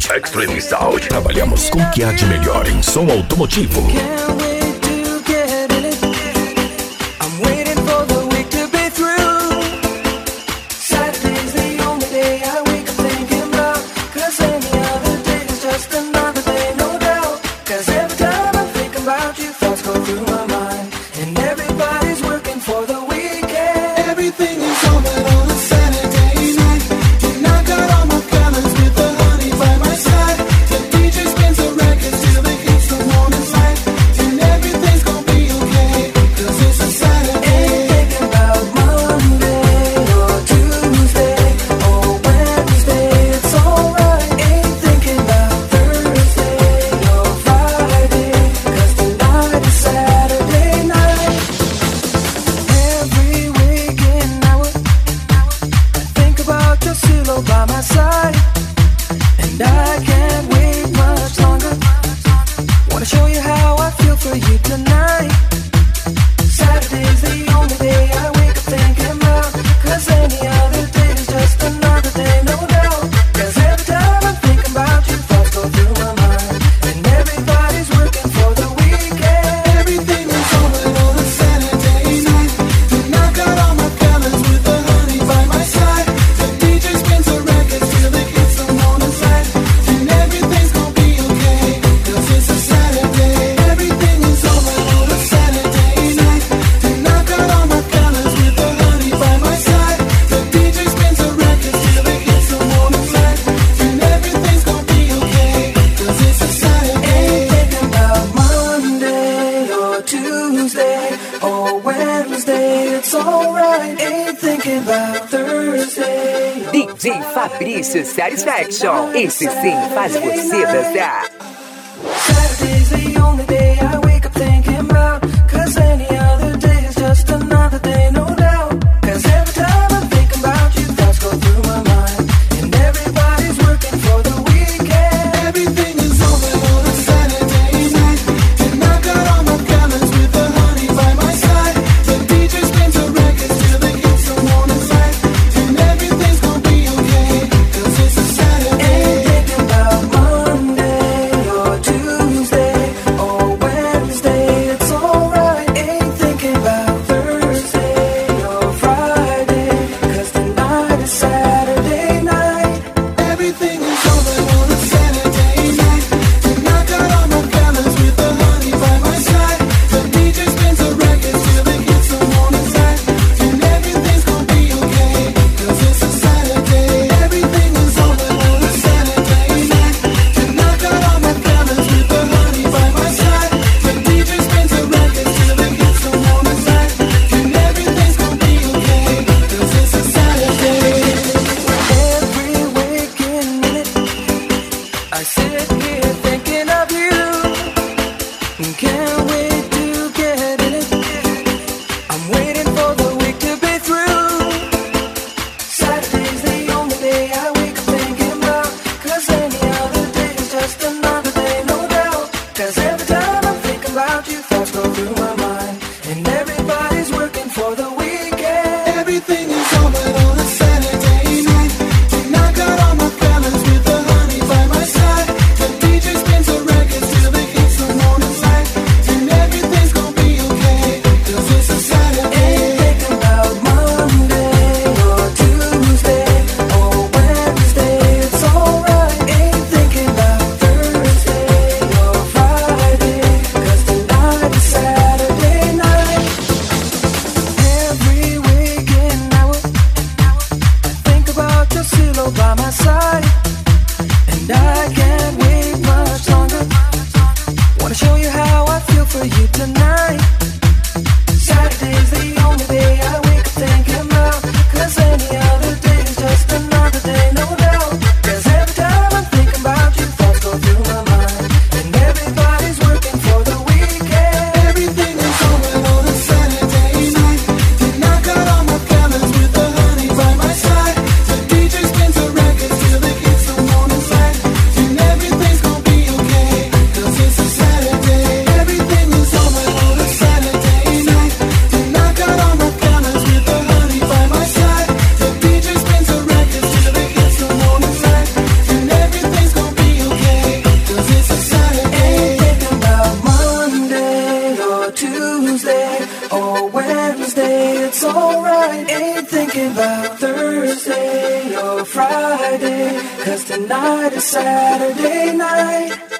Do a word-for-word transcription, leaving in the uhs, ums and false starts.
Sound, Extreme Sound. Trabalhamos com o que há de melhor em som automotivo. D J Fabrício Satisfaction. Esse sim faz você dançar. Saturday's the only day I wake up thinking about, 'cause any other day is just another day, no doubt. 'Cause every time I'm thinking about you, thoughts go through my mind, and everybody's working for the weekend. Everything is over on a Saturday night, and I got all my colors with the honey by my side. The D J spins the records till they hit someone inside, and everything's gonna be okay, 'cause it's a Saturday. Ain't thinking about Monday or Tuesday or Wednesday, it's alright. Ain't thinking about Thursday or Friday, 'cause tonight is Saturday night. Everything is over on a Saturday night, and I got all my colors with the honey by my side. The D J spins the records till they hit someone inside, and everything's gonna be okay, 'cause it's a Saturday. Everything is over on a Saturday night, and I got all my colors with the honey by my side. The D J spins the records till they hit someone inside, and everything's gonna be okay, 'cause it's a Saturday. Every waking minute I sit here thinking of you, can't wait to get in it. I'm waiting for the week to be through. Saturday's the only day I wake up thinking about, 'cause any other day is just another day, no doubt. 'Cause every time I'm thinking about you, thoughts go through my mind, and everybody's working for the weekend. Everything is over on a Saturday night, and I got all my colors with the honey by my side. The D J spins the records till they hit someone inside, and ain't thinking about Thursday or Friday, 'cause tonight is Saturday night.